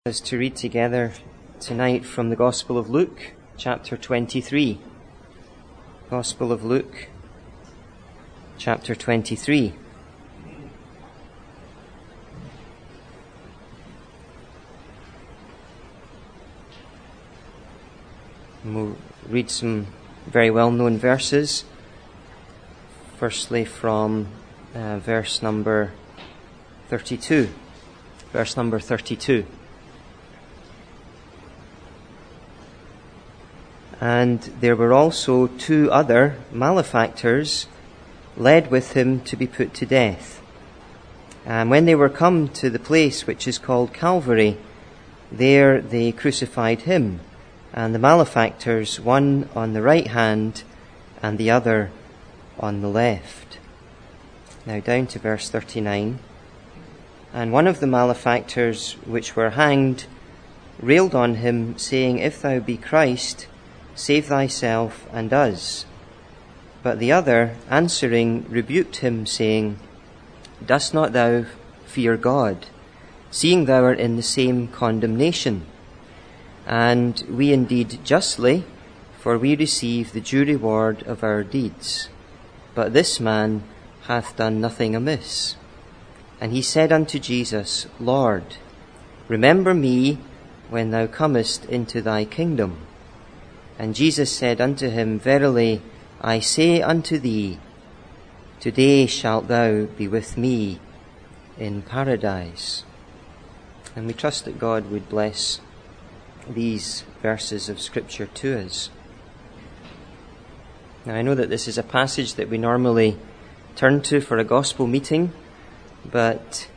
Us to read together tonight from the Gospel of Luke, chapter 23. Gospel of Luke, chapter 23. And we'll read some very well-known verses. Firstly from verse number 32. Verse number 32. And there were also 2 other malefactors led with him to be put to death. And when they were come to the place which is called Calvary, there they crucified him, and the malefactors, one on the right hand and the other on the left. Now down to verse 39. And one of the malefactors which were hanged railed on him, saying, If thou be Christ, save thyself and us. But the other, answering, rebuked him, saying, Dost not thou fear God, seeing thou art in the same condemnation? And we indeed justly, for we receive the due reward of our deeds. But this man hath done nothing amiss. And he said unto Jesus, Lord, remember me when thou comest into thy kingdom. And Jesus said unto him, Verily, I say unto thee, today shalt thou be with me in paradise. And we trust that God would bless these verses of Scripture to us. Now, I know that this is a passage that we normally turn to for a gospel meeting, but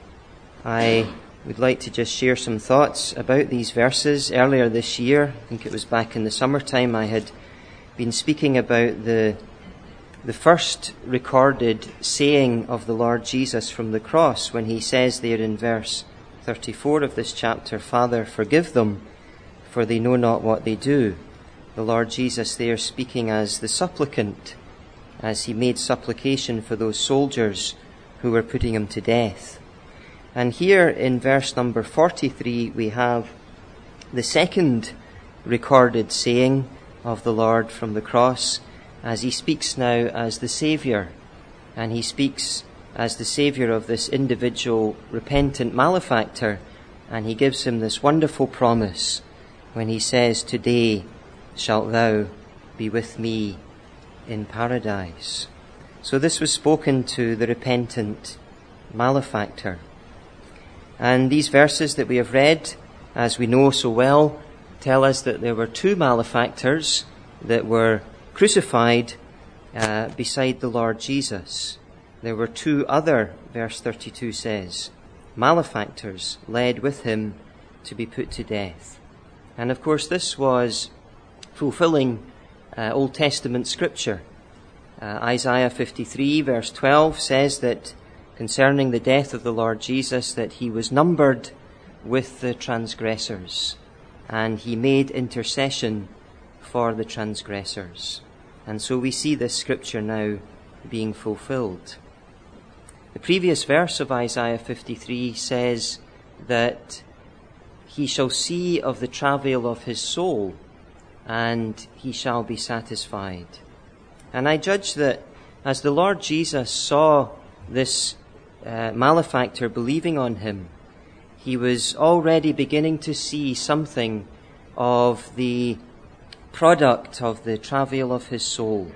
I would like to just share some thoughts about these verses. Earlier this year, I think it was back in the summertime, I had been speaking about the first recorded saying of the Lord Jesus from the cross, when he says there in verse 34 of this chapter, Father, forgive them, for they know not what they do. The Lord Jesus there speaking as the supplicant, as he made supplication for those soldiers who were putting him to death. And here in verse number 43 we have the second recorded saying of the Lord from the cross, as he speaks now as the Saviour, and he speaks as the Saviour of this individual repentant malefactor, and he gives him this wonderful promise when he says, Today shalt thou be with me in paradise. So this was spoken to the repentant malefactor. And these verses that we have read, as we know so well, tell us that there were 2 malefactors that were crucified beside the Lord Jesus. There were 2 other, verse 32 says, malefactors led with him to be put to death. And of course this was fulfilling Old Testament scripture. Isaiah 53 verse 12 says that concerning the death of the Lord Jesus, that he was numbered with the transgressors, and he made intercession for the transgressors. And so we see this scripture now being fulfilled. The previous verse of Isaiah 53 says that he shall see of the travail of his soul, and he shall be satisfied. And I judge that as the Lord Jesus saw this malefactor believing on him, he was already beginning to see something of the product of the travail of his soul.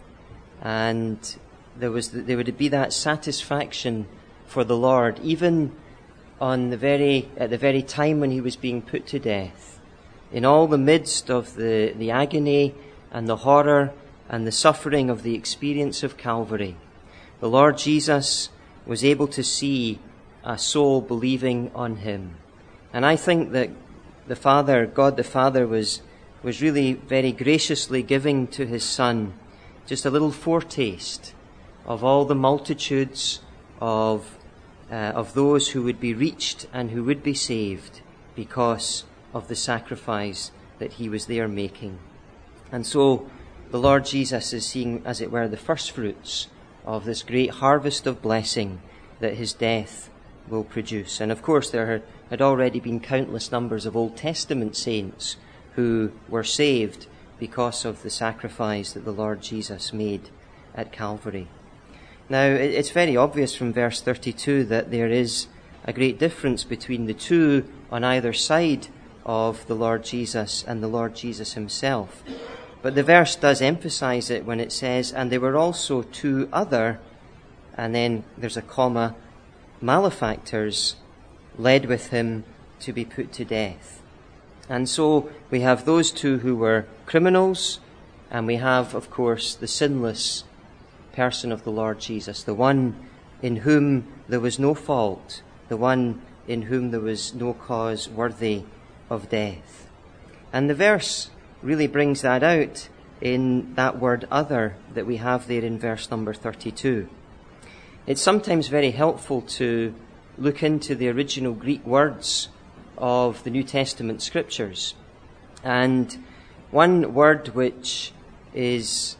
And there would be that satisfaction for the Lord, even at the very time when he was being put to death. In all the midst of the agony and the horror and the suffering of the experience of Calvary, the Lord Jesus was able to see a soul believing on him. And I think that God the Father was really very graciously giving to his Son just a little foretaste of all the multitudes of those who would be reached and who would be saved because of the sacrifice that he was there making. And so the Lord Jesus is seeing, as it were, the first fruits of this great harvest of blessing that his death will produce. And of course there had already been countless numbers of Old Testament saints who were saved because of the sacrifice that the Lord Jesus made at Calvary. Now, it's very obvious from verse 32 that there is a great difference between the two on either side of the Lord Jesus and the Lord Jesus himself. But the verse does emphasize it when it says, and there were also two other, and then there's a comma, malefactors led with him to be put to death. And so we have those two who were criminals, and we have, of course, the sinless person of the Lord Jesus, the one in whom there was no fault, the one in whom there was no cause worthy of death. And the verse really brings that out in that word other that we have there in verse number 32. It's sometimes very helpful to look into the original Greek words of the New Testament scriptures. And one word which is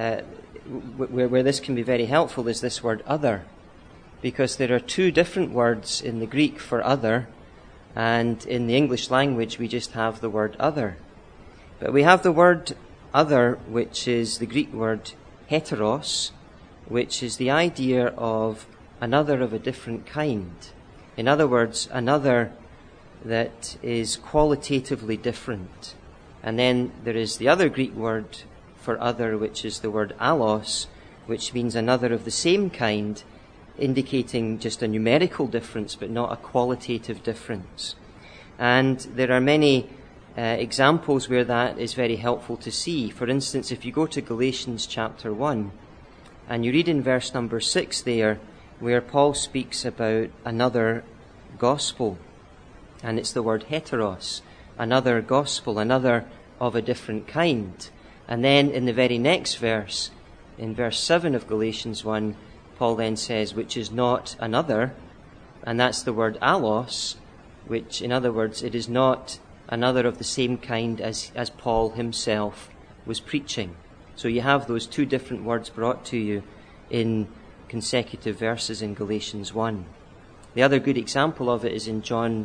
where this can be very helpful is this word other, because there are two different words in the Greek for other, and in the English language we just have the word other. But we have the word other, which is the Greek word heteros, which is the idea of another of a different kind. In other words, another that is qualitatively different. And then there is the other Greek word for other, which is the word allos, which means another of the same kind, indicating just a numerical difference, but not a qualitative difference. And there are many examples where that is very helpful to see. For instance, if you go to Galatians chapter 1, and you read in verse number 6 there, where Paul speaks about another gospel, and it's the word heteros, another gospel, another of a different kind. And then in the very next verse, in verse 7 of Galatians 1, Paul then says, which is not another, and that's the word allos, which, in other words, it is not another of the same kind as Paul himself was preaching. So you have those two different words brought to you in consecutive verses in Galatians 1. The other good example of it is in John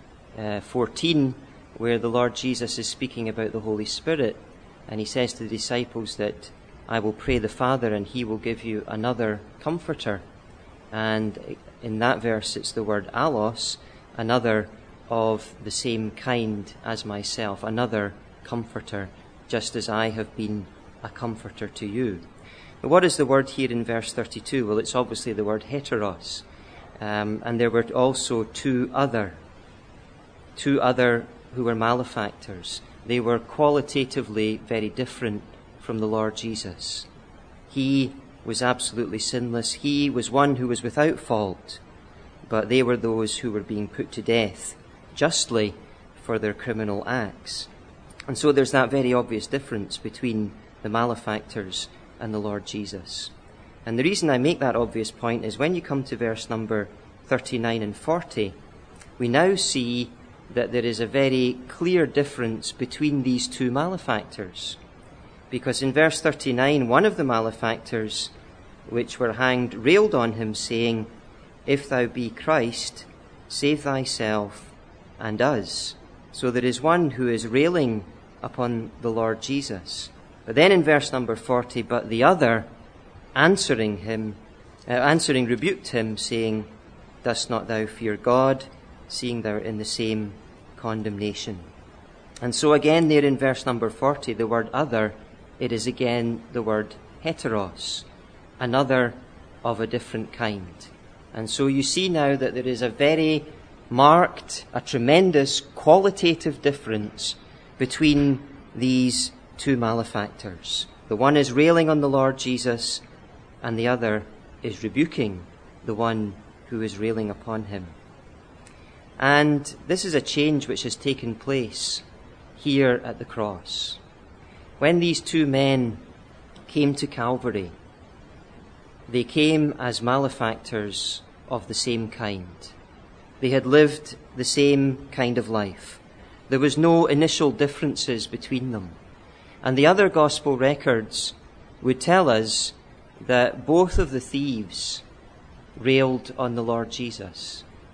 14, where the Lord Jesus is speaking about the Holy Spirit, and he says to the disciples that I will pray the Father and he will give you another comforter. And in that verse it's the word allos, another of the same kind as myself, another comforter, just as I have been a comforter to you. But what is the word here in verse 32? Well, it's obviously the word heteros. And there were also two other who were malefactors. They were qualitatively very different from the Lord Jesus. He was absolutely sinless. He was one who was without fault. But they were those who were being put to death justly for their criminal acts. And so there's that very obvious difference between the malefactors and the Lord Jesus. And the reason I make that obvious point is when you come to verse number 39 and 40, we now see that there is a very clear difference between these two malefactors. Because in verse 39, one of the malefactors which were hanged railed on him, saying, If thou be Christ, save thyself and us. So there is one who is railing upon the Lord Jesus. But then in verse number 40, but the other answering rebuked him, saying, Dost not thou fear God, seeing thou art in the same condemnation? And so again there in verse number 40, the word other, it is again the word heteros, another of a different kind. And so you see now that there is a very marked, a tremendous qualitative difference between these two malefactors. The one is railing on the Lord Jesus, and the other is rebuking the one who is railing upon him. And this is a change which has taken place here at the cross. When these two men came to Calvary, they came as malefactors of the same kind. They had lived the same kind of life. There was no initial differences between them. And the other gospel records would tell us that both of the thieves railed on the Lord Jesus.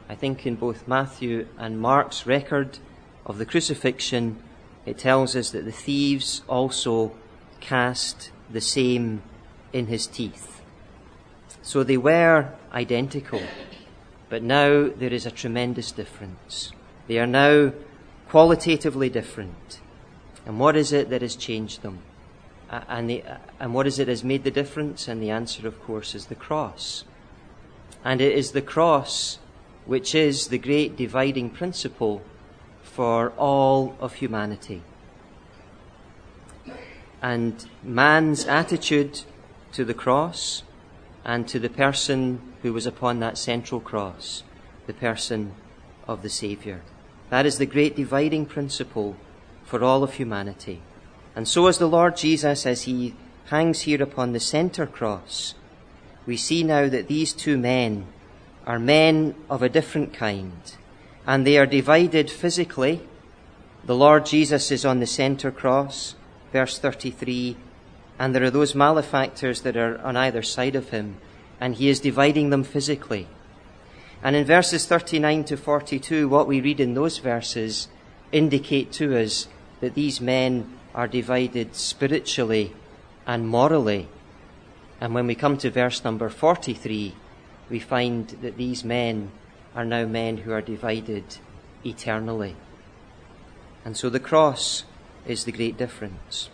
I think in both Matthew and Mark's record of the crucifixion, it tells us that the thieves also cast the same in his teeth. So they were identical, but now there is a tremendous difference. They are now qualitatively different. And what is it that has changed them? And what is it that has made the difference? And the answer, of course, is the cross. And it is the cross which is the great dividing principle for all of humanity. And man's attitude to the cross and to the person who was upon that central cross, the person of the Saviour. That is the great dividing principle for all of humanity. And so as the Lord Jesus, as he hangs here upon the centre cross, we see now that these two men are men of a different kind, and they are divided physically. The Lord Jesus is on the centre cross, verse 33, and there are those malefactors that are on either side of him, and he is dividing them physically. And in verses 39 to 42, what we read in those verses indicate to us that these men are divided spiritually and morally. And when we come to verse number 43, we find that these men are now men who are divided eternally. And so the cross is the great difference.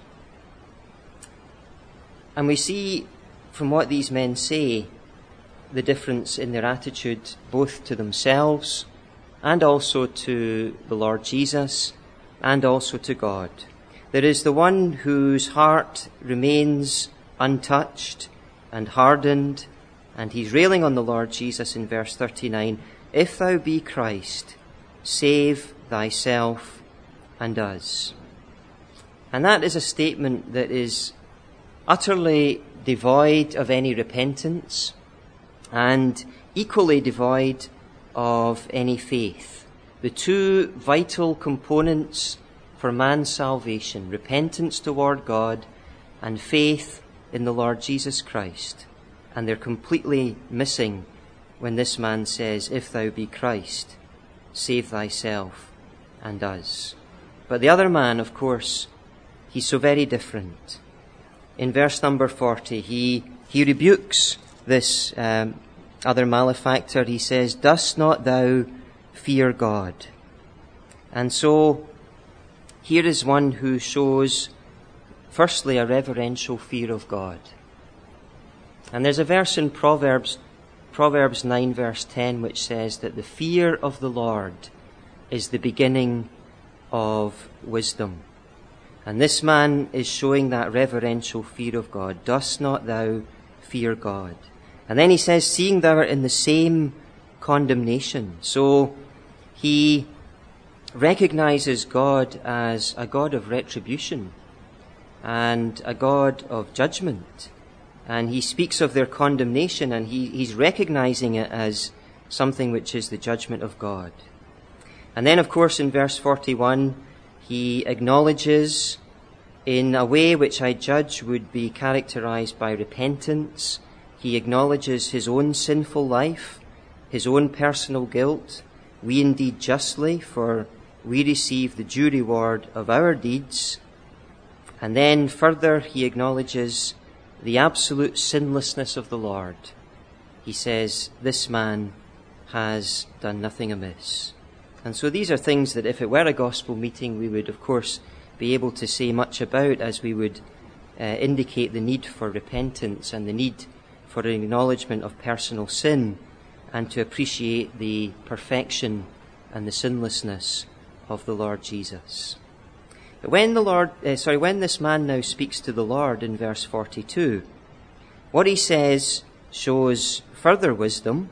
And we see from what these men say the difference in their attitude both to themselves and also to the Lord Jesus and also to God. There is the one whose heart remains untouched and hardened, and he's railing on the Lord Jesus in verse 39, "If thou be Christ, save thyself and us." And that is a statement that is utterly devoid of any repentance and equally devoid of any faith. The two vital components for man's salvation, repentance toward God and faith in the Lord Jesus Christ. And they're completely missing when this man says, "If thou be Christ, save thyself and us." But the other man, of course, he's so very different. In verse number 40, he rebukes this other malefactor. He says, "Dost not thou fear God?" And so here is one who shows, firstly, a reverential fear of God. And there's a verse in Proverbs 9 verse 10 which says that the fear of the Lord is the beginning of wisdom. And this man is showing that reverential fear of God. "Dost not thou fear God?" And then he says, "Seeing thou art in the same condemnation." So he recognizes God as a God of retribution and a God of judgment. And he speaks of their condemnation, and he's recognizing it as something which is the judgment of God. And then, of course, in verse 41, he acknowledges in a way which I judge would be characterized by repentance. He acknowledges his own sinful life, his own personal guilt. We indeed justly, for we receive the due reward of our deeds. And then further, he acknowledges the absolute sinlessness of the Lord. He says, "This man has done nothing amiss." And so these are things that if it were a gospel meeting, we would, of course, be able to say much about, as we would indicate the need for repentance and the need for an acknowledgement of personal sin, and to appreciate the perfection and the sinlessness of the Lord Jesus. But when this man now speaks to the Lord in verse 42, what he says shows further wisdom,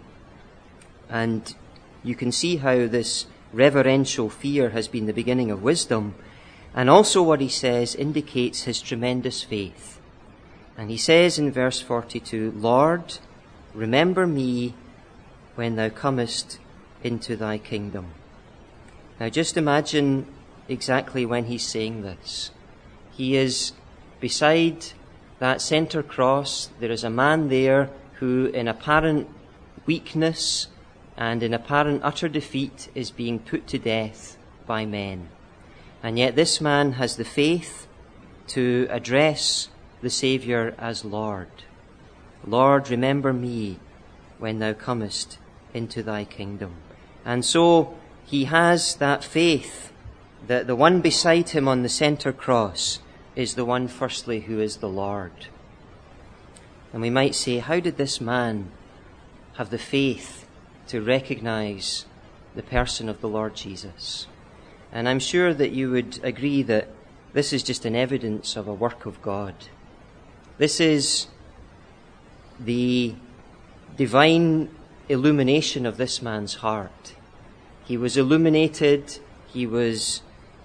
and you can see how this reverential fear has been the beginning of wisdom, and also what he says indicates his tremendous faith. And he says in verse 42, "Lord, remember me when thou comest into thy kingdom." Now just imagine exactly when he's saying this. He is beside that centre cross. There is a man there who, in apparent weakness and in apparent utter defeat is being put to death by men. And yet this man has the faith to address the Saviour as Lord. Lord, remember me when thou comest into thy kingdom. And so he has that faith that the one beside him on the centre cross is the one firstly who is the Lord. And we might say, how did this man have the faith to recognise the person of the Lord Jesus? And I'm sure that you would agree that this is just an evidence of a work of God. This is the divine illumination of this man's heart. He was illuminated. He was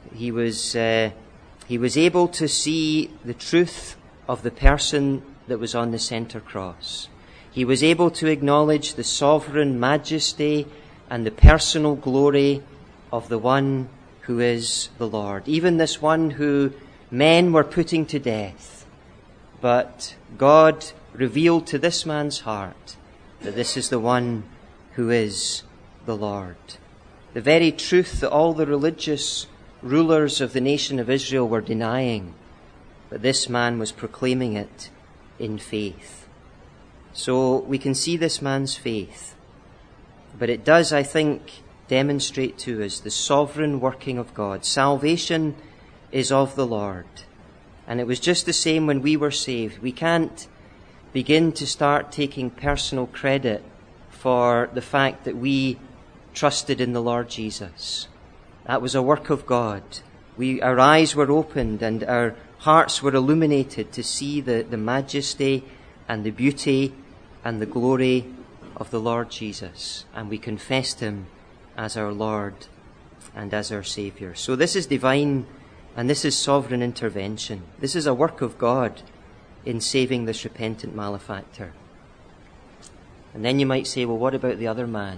able to see the truth of the person that was on the centre cross. He was able to acknowledge the sovereign majesty and the personal glory of the one who is the Lord, even this one who men were putting to death. But God revealed to this man's heart that this is the one who is the Lord. The very truth that all the religious rulers of the nation of Israel were denying, but this man was proclaiming it in faith. So we can see this man's faith, but it does, I think, demonstrate to us the sovereign working of God. Salvation is of the Lord. And it was just the same when we were saved. We can't begin to start taking personal credit for the fact that we trusted in the Lord Jesus. That was a work of God. Our eyes were opened and our hearts were illuminated to see the majesty and the beauty and the glory of the Lord Jesus. And we confessed him as our Lord and as our Saviour. So this is divine and this is sovereign intervention. This is a work of God in saving this repentant malefactor. And then you might say, well, what about the other man?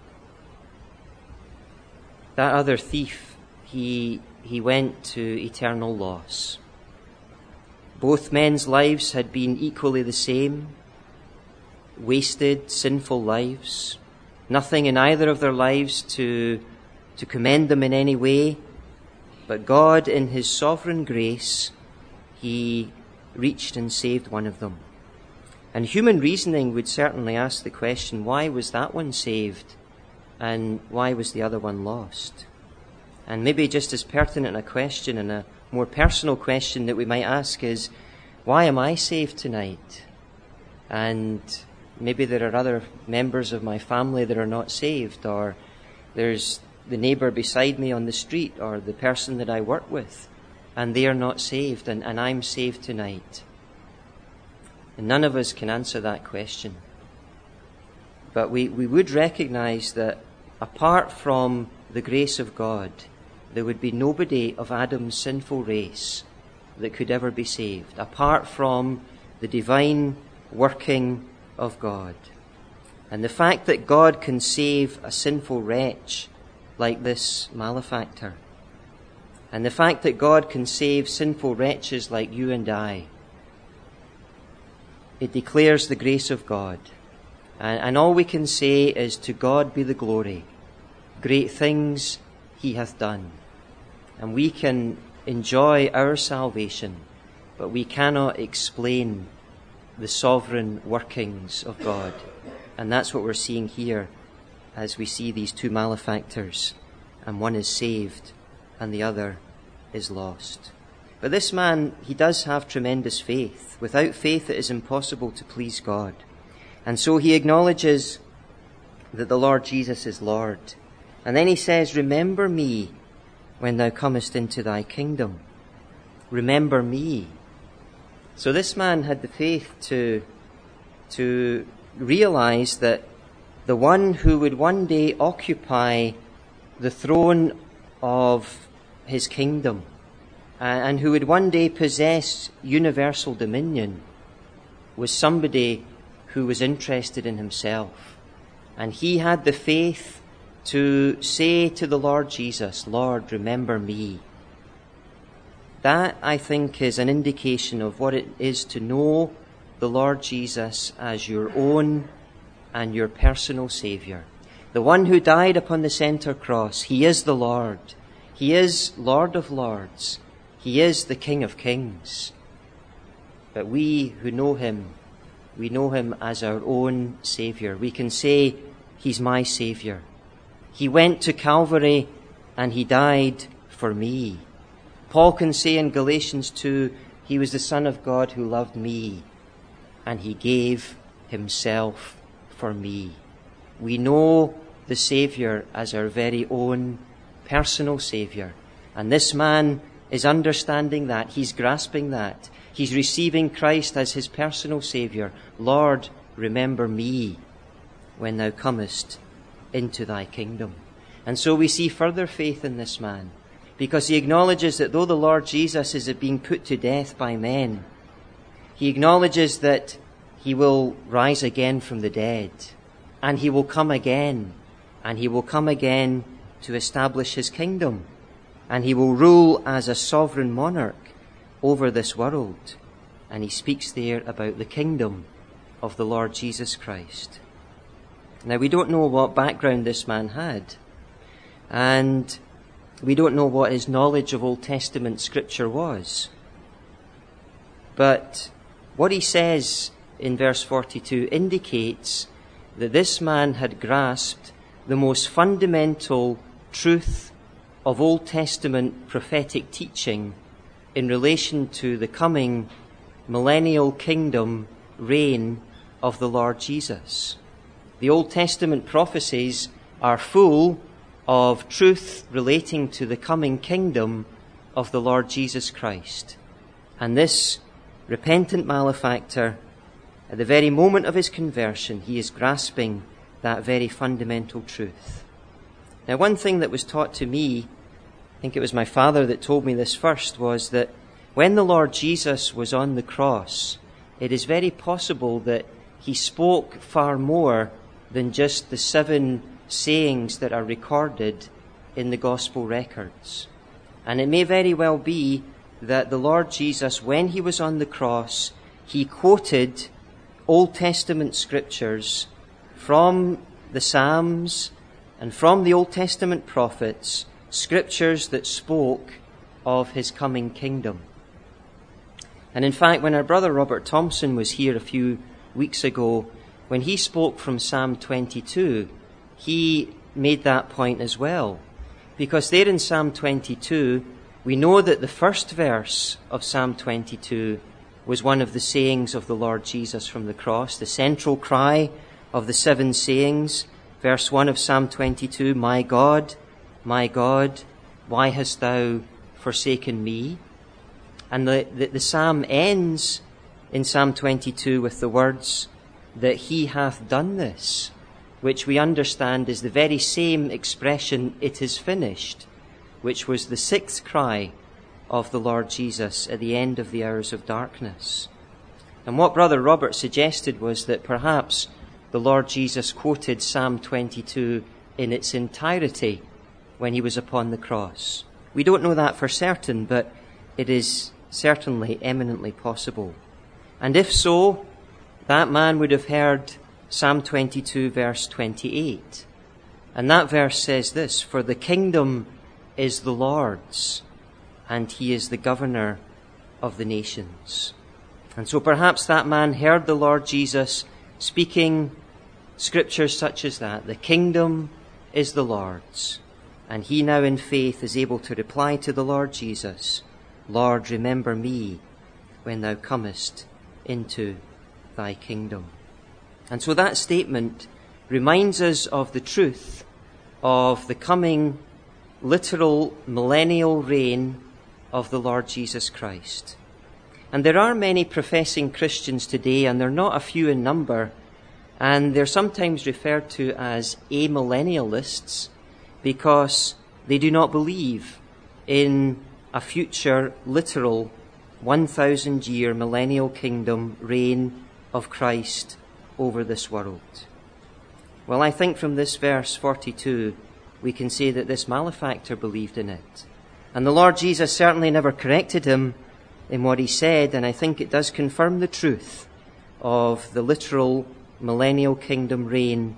That other thief, he went to eternal loss. Both men's lives had been equally the same, wasted, sinful lives. Nothing in either of their lives to commend them in any way. But God, in his sovereign grace, he reached and saved one of them. And human reasoning would certainly ask the question, why was that one saved and why was the other one lost? And maybe just as pertinent a question and a more personal question that we might ask is, why am I saved tonight? And maybe there are other members of my family that are not saved, or there's the neighbour beside me on the street, or the person that I work with, and they are not saved, and I'm saved tonight. And none of us can answer that question. But we would recognise that apart from the grace of God, there would be nobody of Adam's sinful race that could ever be saved, apart from the divine working of God. And the fact that God can save a sinful wretch like this malefactor, and the fact that God can save sinful wretches like you and I, it declares the grace of God. And all we can say is, to God be the glory. Great things he hath done. And we can enjoy our salvation, but we cannot explain the sovereign workings of God. And that's what we're seeing here as we see these two malefactors, and one is saved and the other is lost. But this man, he does have tremendous faith. Without faith it is impossible to please God. And so he acknowledges that the Lord Jesus is Lord. And then he says, remember me when thou comest into thy kingdom. Remember me. So this man had the faith to realize that the one who would one day occupy the throne of his kingdom and who would one day possess universal dominion was somebody who was interested in himself. And he had the faith to say to the Lord Jesus, Lord, remember me. That, I think, is an indication of what it is to know the Lord Jesus as your own and your personal Saviour. the one who died upon the center cross. He is the Lord. He is Lord of Lords. He is the King of Kings. But we who know him, we know him as our own Saviour. We can say, he's my Saviour. He went to Calvary and he died for me. Paul can say in Galatians 2, he was the Son of God who loved me, and he gave himself for me. We know the Saviour as our very own personal Saviour. And this man is understanding that. He's grasping that. He's receiving Christ as his personal Saviour. Lord, remember me when thou comest into thy kingdom. And so we see further faith in this man, because he acknowledges that though the Lord Jesus is being put to death by men, he acknowledges that he will rise again from the dead, and he will come again, and he will come again to establish his kingdom, and he will rule as a sovereign monarch over this world. And he speaks there about the kingdom of the Lord Jesus Christ. Now, we don't know what background this man had, and we don't know what his knowledge of Old Testament scripture was. But what he says in verse 42 indicates that this man had grasped the most fundamental truth of Old Testament prophetic teaching in relation to the coming millennial kingdom reign of the Lord Jesus. The Old Testament prophecies are full of truth relating to the coming kingdom of the Lord Jesus Christ. And this repentant malefactor, at the very moment of his conversion, he is grasping that very fundamental truth. Now, one thing that was taught to me, I think it was my father that told me this first, was that when the Lord Jesus was on the cross, it is very possible that he spoke far more than just the 7 sayings that are recorded in the gospel records. And it may very well be that the Lord Jesus, when he was on the cross, he quoted Old Testament scriptures from the Psalms and from the Old Testament prophets, scriptures that spoke of his coming kingdom. And in fact, when our brother Robert Thompson was here a few weeks ago, when he spoke from Psalm 22, he made that point as well. Because there in Psalm 22, we know that the first verse of Psalm 22 was one of the sayings of the Lord Jesus from the cross, the central cry of the 7 sayings. Verse 1 of Psalm 22, my God, why hast thou forsaken me? And the psalm ends in Psalm 22 with the words that he hath done this, which we understand is the very same expression, it is finished, which was the 6th cry of the Lord Jesus at the end of the hours of darkness. And what Brother Robert suggested was that perhaps the Lord Jesus quoted Psalm 22 in its entirety when he was upon the cross. We don't know that for certain, but it is certainly eminently possible. And if so, that man would have heard Psalm 22 verse 28. And that verse says this, for the kingdom is the Lord's, and he is the governor of the nations. And so perhaps that man heard the Lord Jesus speaking scriptures such as that. The kingdom is the Lord's. And he now in faith is able to reply to the Lord Jesus, Lord, remember me when thou comest into thy kingdom. And so that statement reminds us of the truth of the coming literal millennial reign of the Lord Jesus Christ. And there are many professing Christians today, and they're not a few in number, and they're sometimes referred to as amillennialists because they do not believe in a future literal 1,000-year millennial kingdom reign of Christ over this world. Well, I think from this verse 42, we can say that this malefactor believed in it. And the Lord Jesus certainly never corrected him in what he said, and I think it does confirm the truth of the literal millennial kingdom reign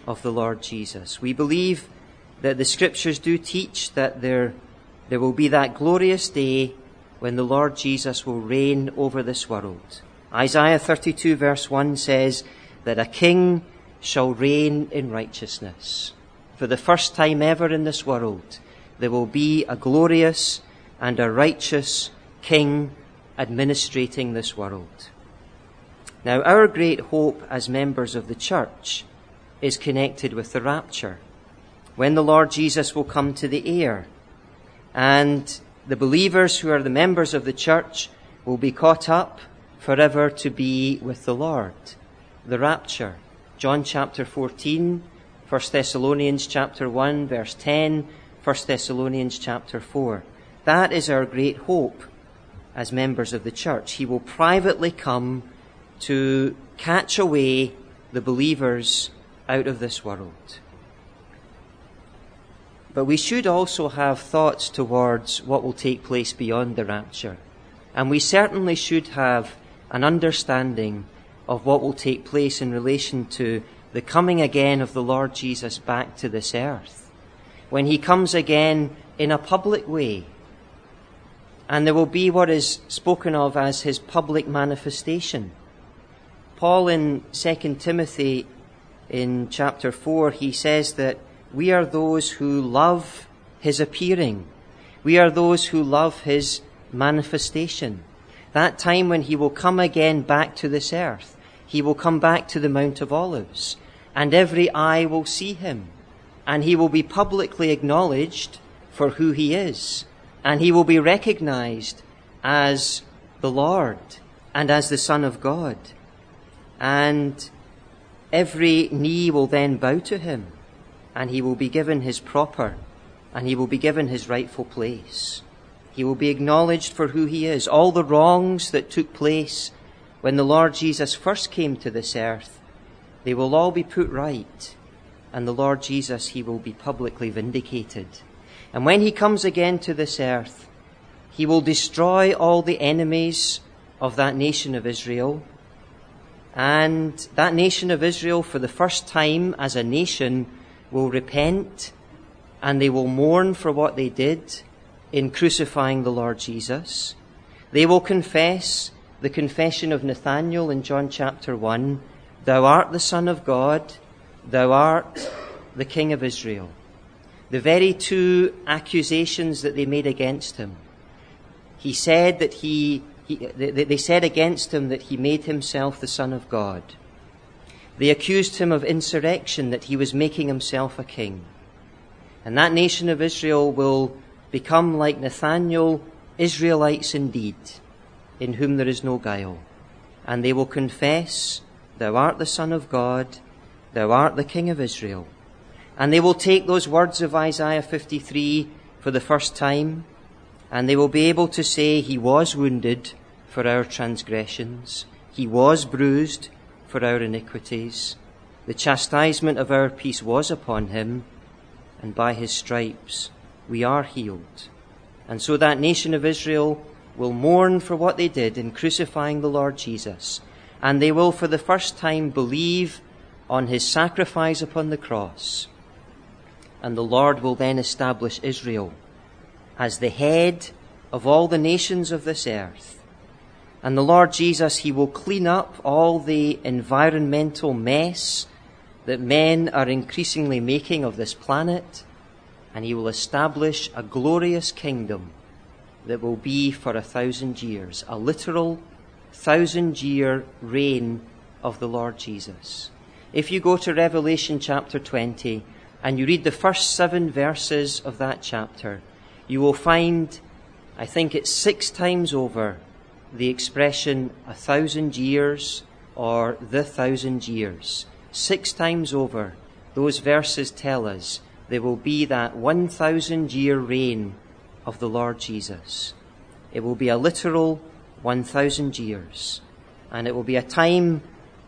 of the Lord Jesus. We believe that the Scriptures do teach that there will be that glorious day when the Lord Jesus will reign over this world. Isaiah 32 verse 1 says that a king shall reign in righteousness. For the first time ever in this world, there will be a glorious and a righteous king administrating this world. Now, our great hope as members of the church is connected with the rapture, when the Lord Jesus will come to the air, and the believers who are the members of the church will be caught up forever to be with the Lord. The rapture. John chapter 14, 1 Thessalonians chapter 1, verse 10, 1 Thessalonians chapter 4. That is our great hope as members of the church. He will privately come to catch away the believers out of this world. But we should also have thoughts towards what will take place beyond the rapture. And we certainly should have an understanding of what will take place in relation to the coming again of the Lord Jesus back to this earth, when he comes again in a public way. And there will be what is spoken of as his public manifestation. Paul in 2 Timothy in chapter 4, he says that we are those who love his appearing. We are those who love his manifestation. That time when he will come again back to this earth. He will come back to the Mount of Olives, and every eye will see him, and he will be publicly acknowledged for who he is, and he will be recognized as the Lord and as the Son of God. And every knee will then bow to him, and he will be given his proper, and he will be given his rightful place. He will be acknowledged for who he is. All the wrongs that took place when the Lord Jesus first came to this earth, they will all be put right, and the Lord Jesus, he will be publicly vindicated. And when he comes again to this earth, he will destroy all the enemies of that nation of Israel. And that nation of Israel, for the first time as a nation, will repent, and they will mourn for what they did in crucifying the Lord Jesus. They will confess the confession of Nathanael in John chapter 1, "Thou art the Son of God, thou art the King of Israel." The very two accusations that they made against him. He said that they said against him that he made himself the Son of God. They accused him of insurrection, that he was making himself a king. And that nation of Israel will become like Nathanael, Israelites indeed, in whom there is no guile. And they will confess, "Thou art the Son of God, thou art the King of Israel." And they will take those words of Isaiah 53 for the first time, and they will be able to say, "He was wounded for our transgressions, he was bruised for our iniquities. The chastisement of our peace was upon him, and by his stripes we are healed." And so that nation of Israel will mourn for what they did in crucifying the Lord Jesus, and they will for the first time believe on his sacrifice upon the cross. And the Lord will then establish Israel as the head of all the nations of this earth. And the Lord Jesus, he will clean up all the environmental mess that men are increasingly making of this planet, and he will establish a glorious kingdom that will be for 1,000 years, a literal 1,000-year reign of the Lord Jesus. If you go to Revelation chapter 20 and you read the first 7 verses of that chapter, you will find, I think it's 6 times over, the expression 1,000 years or the 1,000 years. 6 times over, those verses tell us there will be that 1,000-year reign of the Lord Jesus. It will be a literal 1,000 years, and it will be a time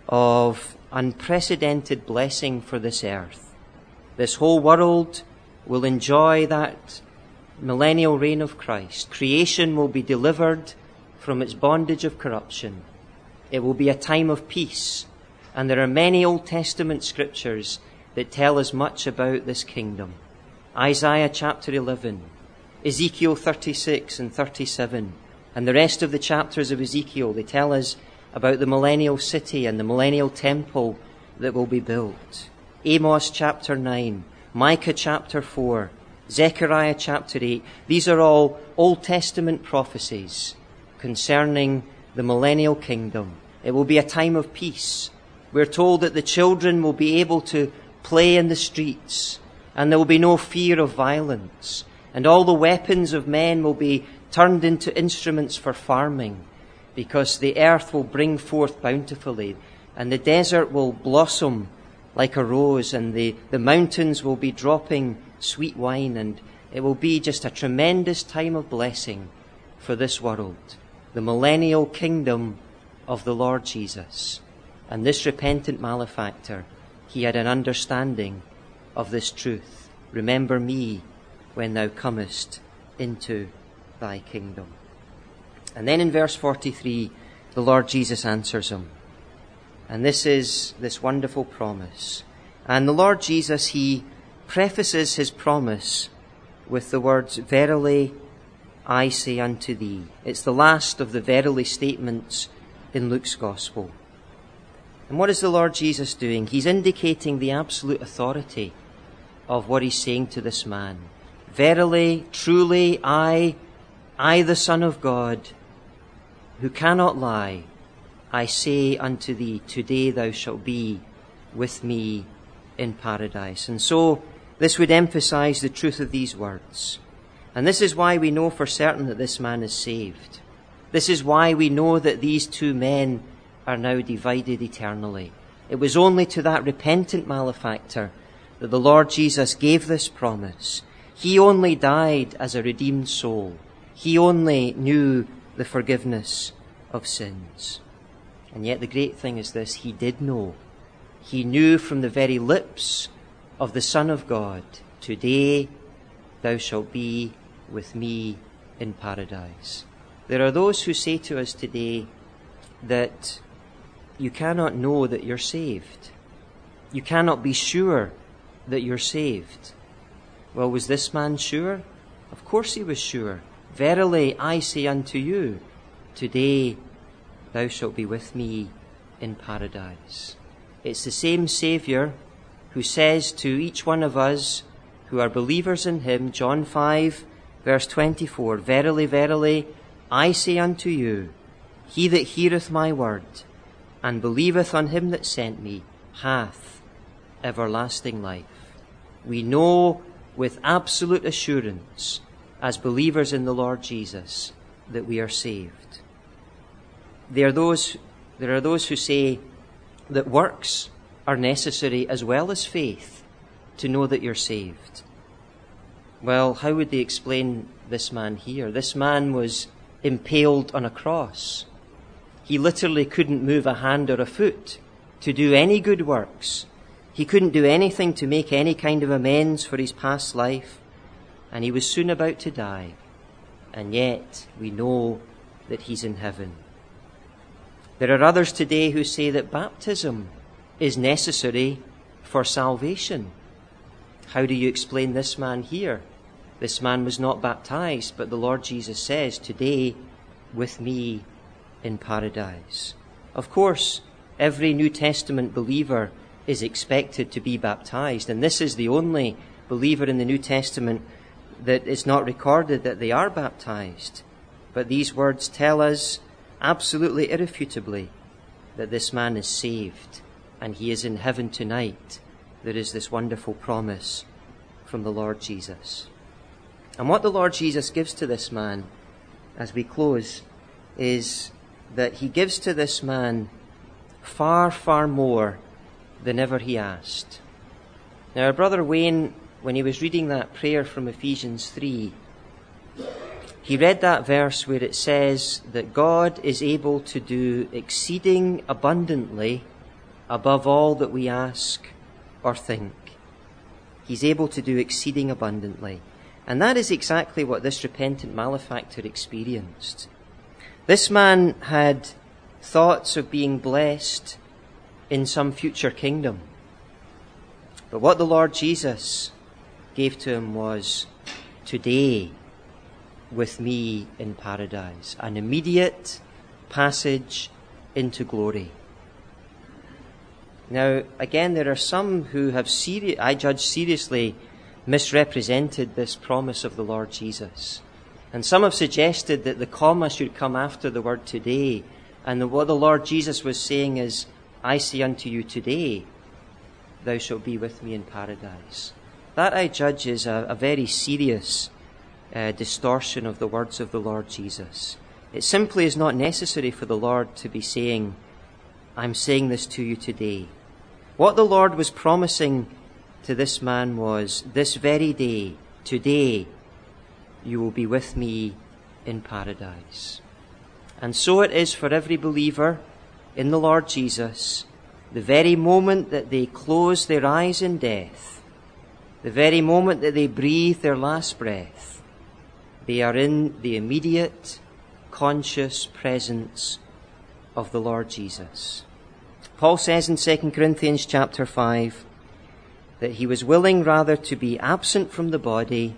of unprecedented blessing for this earth. This whole world will enjoy that millennial reign of Christ. Creation will be delivered from its bondage of corruption. It will be a time of peace. And there are many Old Testament scriptures that tell us much about this kingdom. Isaiah chapter 11, Ezekiel 36 and 37, and the rest of the chapters of Ezekiel, they tell us about the millennial city and the millennial temple that will be built. Amos chapter 9, Micah chapter 4, Zechariah chapter 8. These are all Old Testament prophecies concerning the millennial kingdom. It will be a time of peace. We're told that the children will be able to play in the streets, and there will be no fear of violence, and all the weapons of men will be turned into instruments for farming, because the earth will bring forth bountifully, and the desert will blossom like a rose, and the mountains will be dropping sweet wine, and it will be just a tremendous time of blessing for this world, the millennial kingdom of the Lord Jesus. And this repentant malefactor, he had an understanding of this truth. Remember me when thou comest into thy kingdom. And then in verse 43, the Lord Jesus answers him. And this is this wonderful promise. And the Lord Jesus, he prefaces his promise with the words, "Verily I say unto thee." It's the last of the verily statements in Luke's Gospel. And what is the Lord Jesus doing? He's indicating the absolute authority of what he's saying to this man. Verily, truly, I, the Son of God, who cannot lie, I say unto thee, today thou shalt be with me in paradise. And so this would emphasize the truth of these words. And this is why we know for certain that this man is saved. This is why we know that these two men are now divided eternally. It was only to that repentant malefactor that the Lord Jesus gave this promise. He only died as a redeemed soul. He only knew the forgiveness of sins. And yet the great thing is this, he did know. He knew from the very lips of the Son of God, today thou shalt be with me in paradise. There are those who say to us today that you cannot know that you're saved. You cannot be sure that you're saved. Well, was this man sure? Of course he was sure. Verily I say unto you, today thou shalt be with me in paradise. It's the same Saviour who says to each one of us who are believers in him, John 5, verse 24, Verily, verily, I say unto you, he that heareth my word, and believeth on him that sent me, hath everlasting life. We know with absolute assurance, as believers in the Lord Jesus, that we are saved. There are those who say that works are necessary as well as faith to know that you're saved. Well, how would they explain this man here? This man was impaled on a cross. He literally couldn't move a hand or a foot to do any good works. He couldn't do anything to make any kind of amends for his past life, and he was soon about to die. And yet we know that he's in heaven. There are others today who say that baptism is necessary for salvation. How do you explain this man here? This man was not baptized, but the Lord Jesus says, today with me in paradise. Of course, every New Testament believer is expected to be baptized, and this is the only believer in the New Testament that is not recorded that they are baptized. But these words tell us absolutely irrefutably that this man is saved and he is in heaven tonight. There is this wonderful promise from the Lord Jesus. And what the Lord Jesus gives to this man as we close is that he gives to this man far, far more than ever he asked. Now, our brother Wayne, when he was reading that prayer from Ephesians 3, he read that verse where it says that God is able to do exceeding abundantly above all that we ask or think. He's able to do exceeding abundantly. And that is exactly what this repentant malefactor experienced. This man had thoughts of being blessed in some future kingdom. But what the Lord Jesus gave to him was, today with me in paradise. An immediate passage into glory. Now, again, there are some who have, I judge, seriously misrepresented this promise of the Lord Jesus. And some have suggested that the comma should come after the word today, and what the Lord Jesus was saying is, I say unto you today, thou shalt be with me in paradise. That, I judge, is a very serious distortion of the words of the Lord Jesus. It simply is not necessary for the Lord to be saying, I'm saying this to you today. What the Lord was promising to this man was, this very day, today, you will be with me in paradise. And so it is for every believer in the Lord Jesus. The very moment that they close their eyes in death, the very moment that they breathe their last breath, they are in the immediate, conscious presence of the Lord Jesus. Paul says in 2 Corinthians chapter 5 that he was willing rather to be absent from the body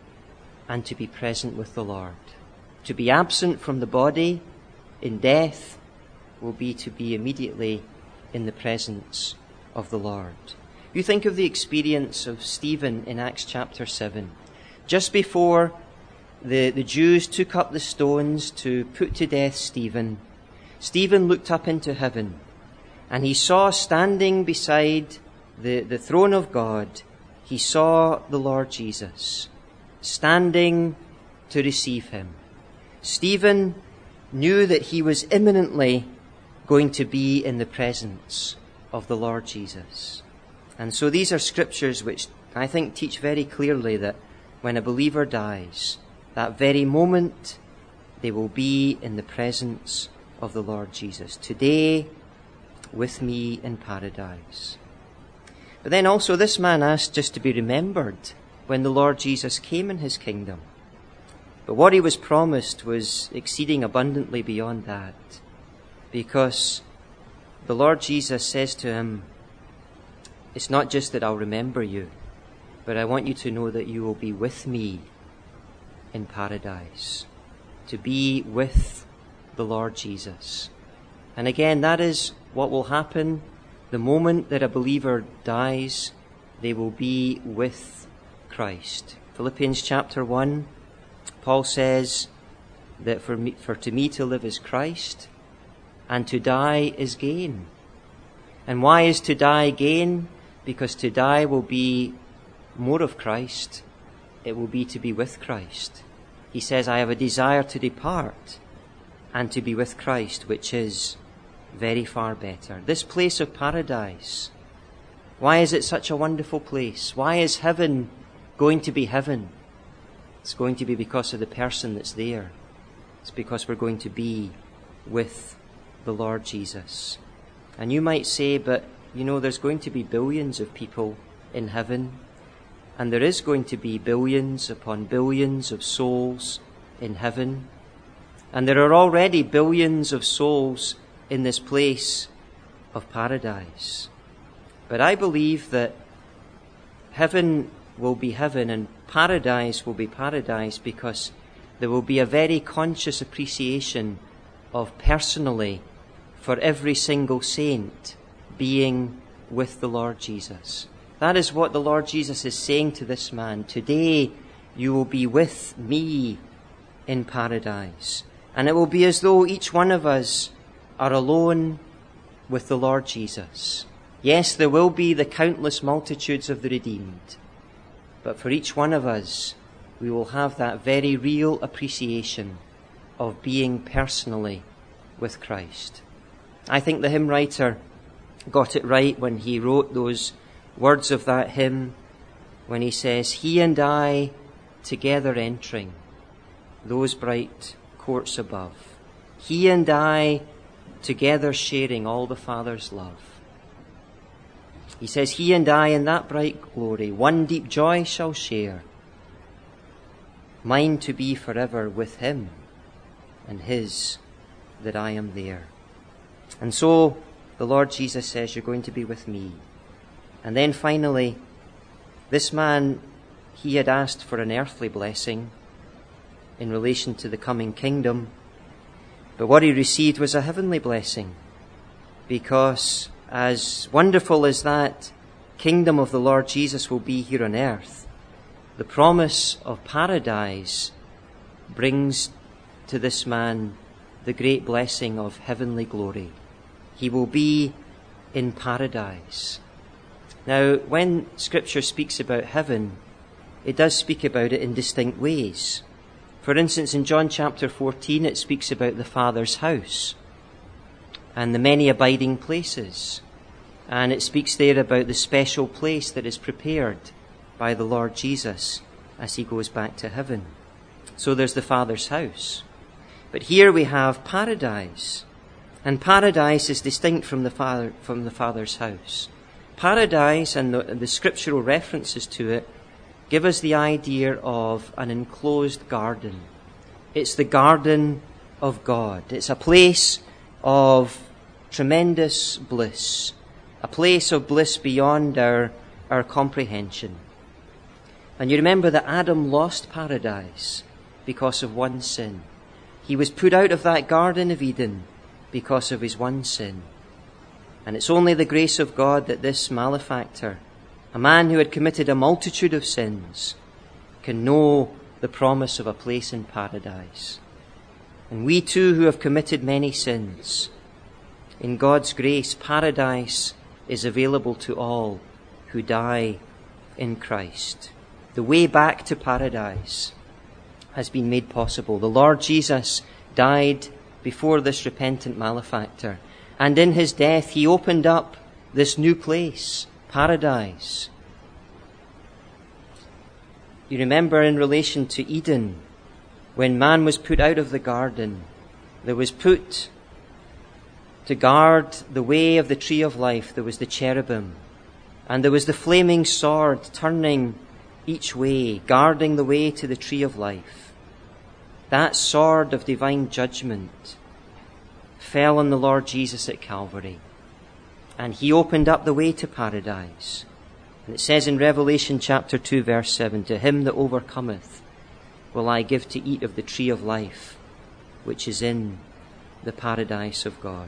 and to be present with the Lord. To be absent from the body in death will be to be immediately in the presence of the Lord. You think of the experience of Stephen in Acts chapter 7. Just before the Jews took up the stones to put to death Stephen, Stephen looked up into heaven and he saw standing beside the throne of God, he saw the Lord Jesus standing to receive him. Stephen knew that he was imminently going to be in the presence of the Lord Jesus. And so these are scriptures which I think teach very clearly that when a believer dies, that very moment they will be in the presence of the Lord Jesus. Today, with me in paradise. But then also this man asked just to be remembered when the Lord Jesus came in his kingdom. But what he was promised was exceeding abundantly beyond that, because the Lord Jesus says to him, it's not just that I'll remember you, but I want you to know that you will be with me in paradise, to be with the Lord Jesus. And again, that is what will happen the moment that a believer dies. They will be with Christ. Philippians chapter 1, Paul says that for to me to live is Christ, and to die is gain. And why is to die gain? Because to die will be more of Christ. It will be to be with Christ. He says, I have a desire to depart and to be with Christ, which is very far better. This place of paradise, why is it such a wonderful place? Why is heaven going to be heaven? It's going to be because of the person that's there. It's because we're going to be with the Lord Jesus. And you might say, but you know, there's going to be billions of people in heaven, and there is going to be billions upon billions of souls in heaven, and there are already billions of souls in this place of paradise. But I believe that heaven will be heaven and paradise will be paradise because there will be a very conscious appreciation of personally for every single saint being with the Lord Jesus. That is what the Lord Jesus is saying to this man. Today you will be with me in paradise. And it will be as though each one of us are alone with the Lord Jesus. Yes, there will be the countless multitudes of the redeemed, but for each one of us, we will have that very real appreciation of being personally with Christ. I think the hymn writer got it right when he wrote those words of that hymn, when he says, He and I together entering those bright courts above. He and I together sharing all the Father's love. He says, He and I in that bright glory, one deep joy shall share, mine to be forever with Him, and His that I am there. And so the Lord Jesus says, you're going to be with me. And then finally, this man, he had asked for an earthly blessing in relation to the coming kingdom, but what he received was a heavenly blessing, because as wonderful as that kingdom of the Lord Jesus will be here on earth, the promise of paradise brings to this man the great blessing of heavenly glory. He will be in paradise. Now, when Scripture speaks about heaven, it does speak about it in distinct ways. For instance, in John chapter 14, it speaks about the Father's house and the many abiding places. And it speaks there about the special place that is prepared by the Lord Jesus as he goes back to heaven. So there's the Father's house. But here we have paradise. And paradise is distinct from the Father's house. Paradise and the scriptural references to it give us the idea of an enclosed garden. It's the garden of God. It's a place of tremendous bliss, a place of bliss beyond our comprehension. And you remember that Adam lost paradise because of one sin. He was put out of that Garden of Eden because of his one sin. And it's only the grace of God that this malefactor, a man who had committed a multitude of sins, can know the promise of a place in paradise. And we too who have committed many sins, in God's grace, paradise is available to all who die in Christ. The way back to paradise has been made possible. The Lord Jesus died before this repentant malefactor, and in his death he opened up this new place, paradise. You remember in relation to Eden, when man was put out of the garden, there was put to guard the way of the tree of life, there was the cherubim, and there was the flaming sword turning each way, guarding the way to the tree of life. That sword of divine judgment fell on the Lord Jesus at Calvary, and he opened up the way to paradise. And it says in Revelation chapter 2 verse 7, "To him that overcometh will I give to eat of the tree of life, which is in the paradise of God."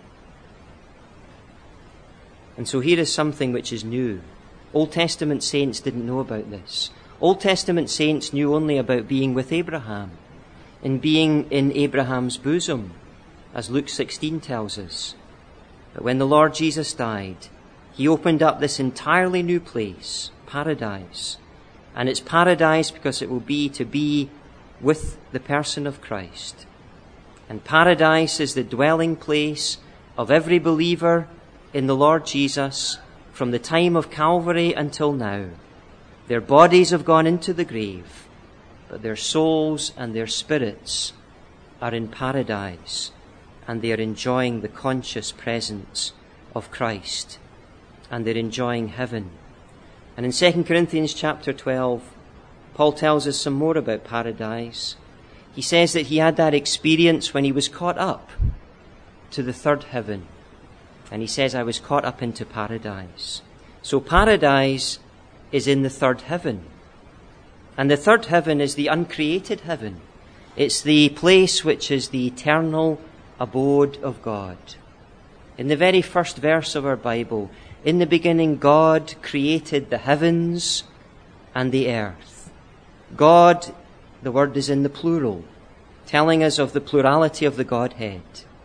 And so here is something which is new. Old Testament saints didn't know about this. Old Testament saints knew only about being with Abraham and being in Abraham's bosom, as Luke 16 tells us. But when the Lord Jesus died, he opened up this entirely new place, paradise. And it's paradise because it will be to be with the person of Christ. And paradise is the dwelling place of every believer in the Lord Jesus from the time of Calvary until now. Their bodies have gone into the grave, but their souls and their spirits are in paradise, and they are enjoying the conscious presence of Christ, and they're enjoying heaven. And in 2 Corinthians chapter 12, Paul tells us some more about paradise. He says that he had that experience when he was caught up to the third heaven. And he says, "I was caught up into paradise." So paradise is in the third heaven. And the third heaven is the uncreated heaven. It's the place which is the eternal abode of God. In the very first verse of our Bible, "In the beginning God created the heavens and the earth." God, the word is in the plural, telling us of the plurality of the Godhead.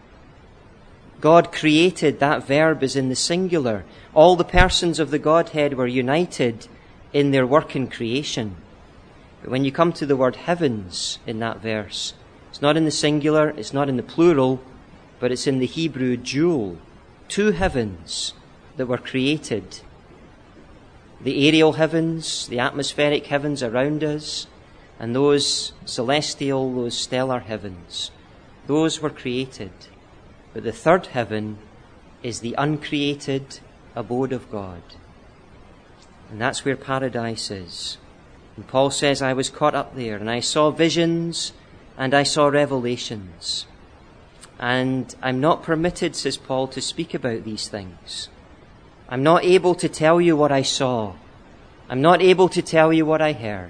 God created, that verb is in the singular. All the persons of the Godhead were united in their work in creation. But when you come to the word heavens in that verse, it's not in the singular, it's not in the plural, but it's in the Hebrew dual. Two heavens that were created. The aerial heavens, the atmospheric heavens around us, and those celestial, those stellar heavens. Those were created. But the third heaven is the uncreated abode of God. And that's where paradise is. And Paul says, "I was caught up there, and I saw visions, and I saw revelations." And I'm not permitted, says Paul, to speak about these things. I'm not able to tell you what I saw. I'm not able to tell you what I heard.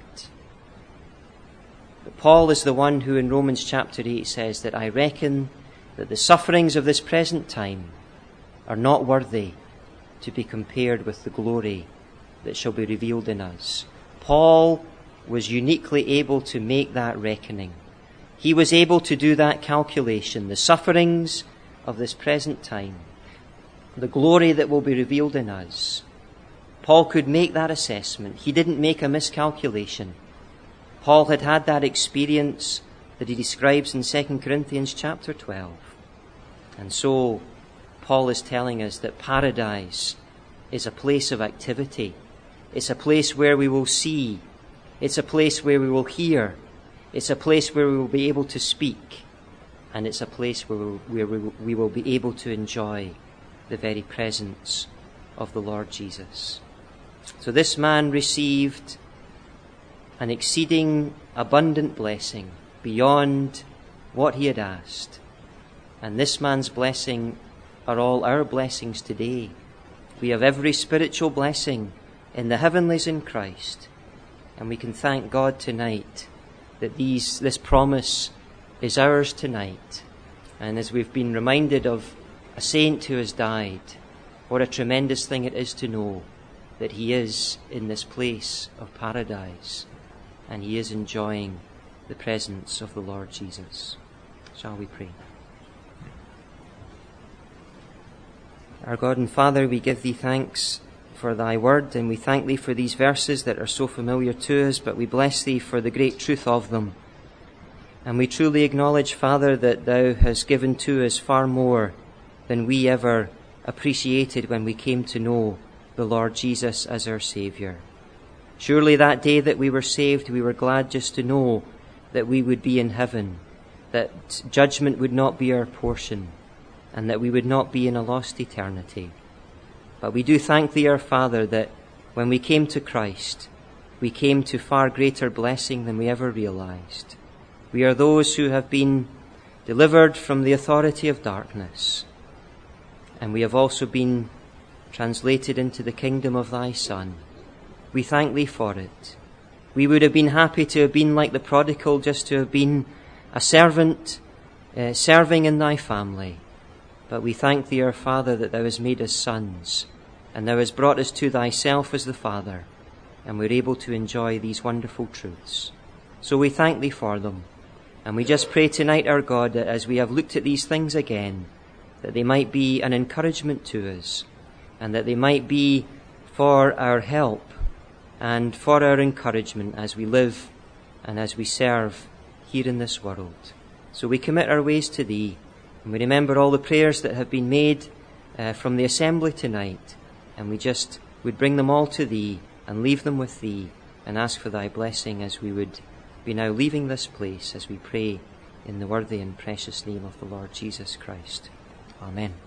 But Paul is the one who in Romans chapter 8 says that I reckon that the sufferings of this present time are not worthy to be compared with the glory that shall be revealed in us. Paul was uniquely able to make that reckoning. He was able to do that calculation. The sufferings of this present time, the glory that will be revealed in us. Paul could make that assessment. He didn't make a miscalculation. Paul had had that experience that he describes in 2 Corinthians chapter 12. And so Paul is telling us that paradise is a place of activity. It's a place where we will see. It's a place where we will hear. It's a place where we will be able to speak. And it's a place where we will be able to enjoy the very presence of the Lord Jesus. So this man received an exceeding abundant blessing beyond what he had asked. And this man's blessing are all our blessings today. We have every spiritual blessing in the heavenlies in Christ. And we can thank God tonight that this promise is ours tonight. And as we've been reminded of a saint who has died, what a tremendous thing it is to know that he is in this place of paradise and he is enjoying the presence of the Lord Jesus. Shall we pray? Our God and Father, we give thee thanks for thy word, and we thank thee for these verses that are so familiar to us, but we bless thee for the great truth of them. And we truly acknowledge, Father, that thou hast given to us far more than we ever appreciated when we came to know the Lord Jesus as our Saviour. Surely that day that we were saved, we were glad just to know that we would be in heaven, that judgment would not be our portion, and that we would not be in a lost eternity. But we do thank thee, our Father, that when we came to Christ, we came to far greater blessing than we ever realized. We are those who have been delivered from the authority of darkness, and we have also been translated into the kingdom of thy Son. We thank thee for it. We would have been happy to have been like the prodigal, just to have been a servant serving in thy family. But we thank thee, our Father, that thou hast made us sons, and thou hast brought us to thyself as the Father, and we're able to enjoy these wonderful truths. So we thank thee for them, and we just pray tonight, our God, that as we have looked at these things again, that they might be an encouragement to us, and that they might be for our help and for our encouragement as we live and as we serve here in this world. So we commit our ways to thee, and we remember all the prayers that have been made from the assembly tonight, and we just would bring them all to thee and leave them with thee and ask for thy blessing as we would be now leaving this place, as we pray in the worthy and precious name of the Lord Jesus Christ. Amen.